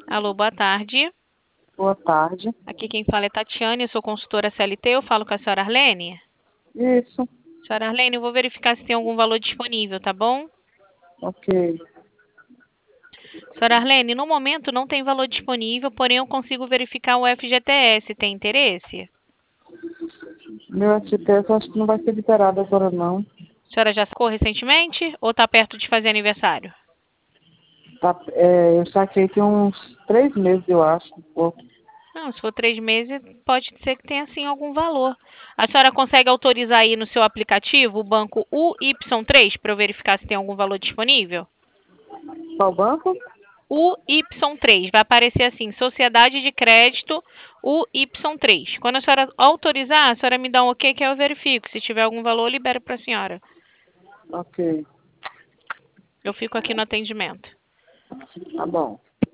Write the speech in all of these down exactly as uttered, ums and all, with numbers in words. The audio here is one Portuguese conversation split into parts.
Alô, boa tarde. Boa tarde. Aqui quem fala é Tatiane, eu sou consultora C L T, eu falo com a senhora Arlene. Isso. Senhora Arlene, eu vou verificar se tem algum valor disponível, tá bom? Ok. Senhora Arlene, no momento não tem valor disponível, porém eu consigo verificar o F G T S. Tem interesse? Meu F T S acho que não vai ser liberado agora, não. A senhora já sacou recentemente ou está perto de fazer aniversário? Tá, é, eu saquei tem uns três meses, eu acho. Um pouco. Não, se for três meses, pode ser que tenha sim algum valor. A senhora consegue autorizar aí no seu aplicativo o banco U Y três para eu verificar se tem algum valor disponível? Qual banco? U Y três, vai aparecer assim, Sociedade de Crédito U Y três. Quando a senhora autorizar, a senhora me dá um ok que eu verifico. Se tiver algum valor, eu libero para a senhora. Ok. Eu fico aqui no atendimento. Tá bom.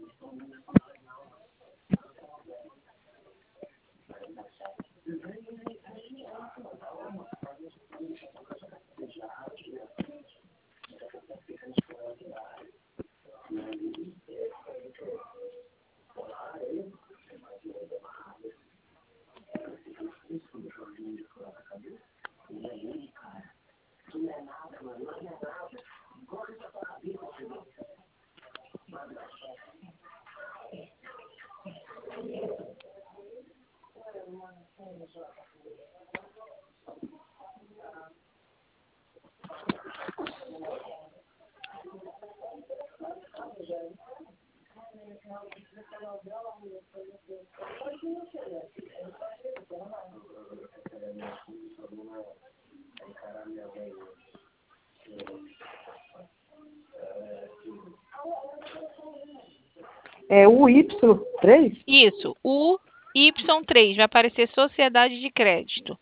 É o Y três? Isso, U Y três, vai aparecer Sociedade de Crédito.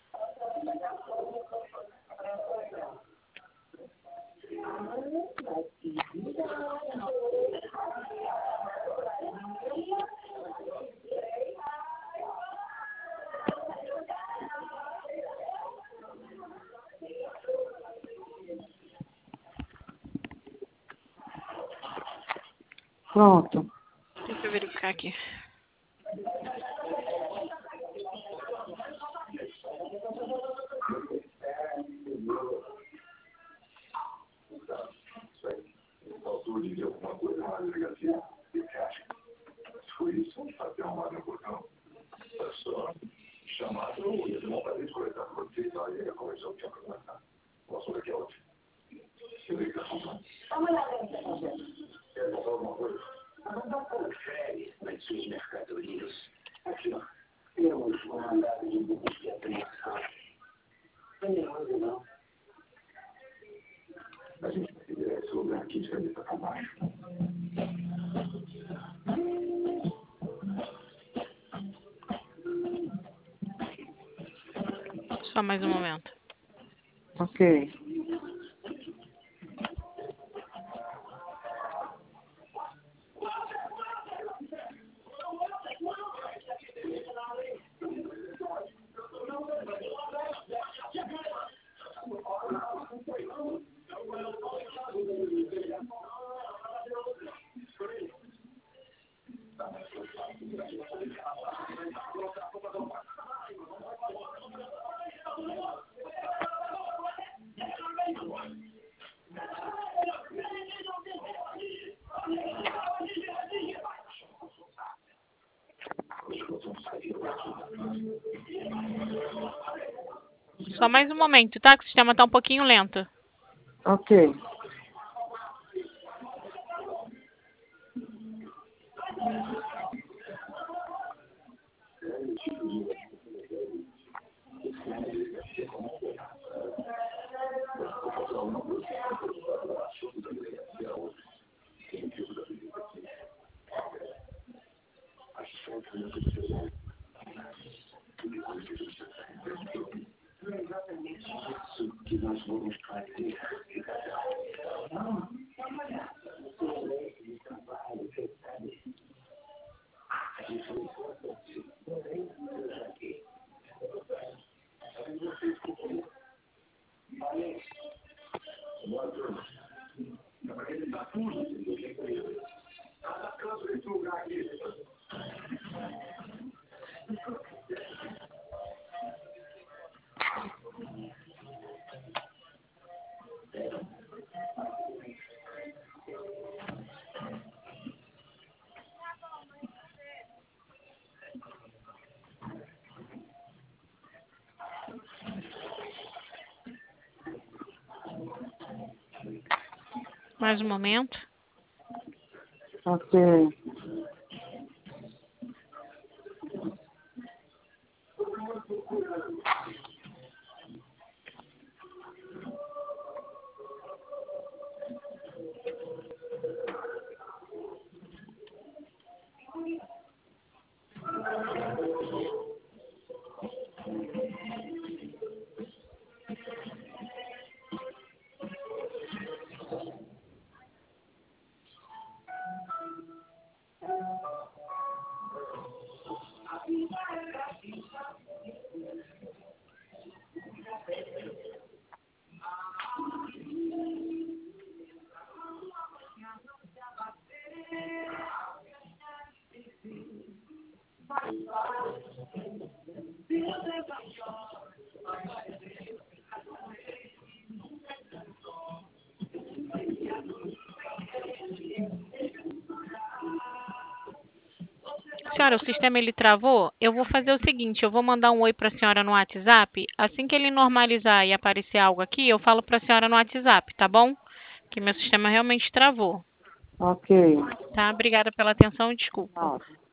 Pronto. Deixa eu verificar aqui. Só mais um momento. Ok. Só mais um momento, tá? Que o sistema tá um pouquinho lento. Ok. Mais um momento. Ok. Senhora, o sistema ele travou? Eu vou fazer o seguinte, eu vou mandar um oi para a senhora no WhatsApp. Assim que ele normalizar e aparecer algo aqui, eu falo para a senhora no WhatsApp, tá bom? Que meu sistema realmente travou. Ok. Tá? Obrigada pela atenção e desculpa. Nossa.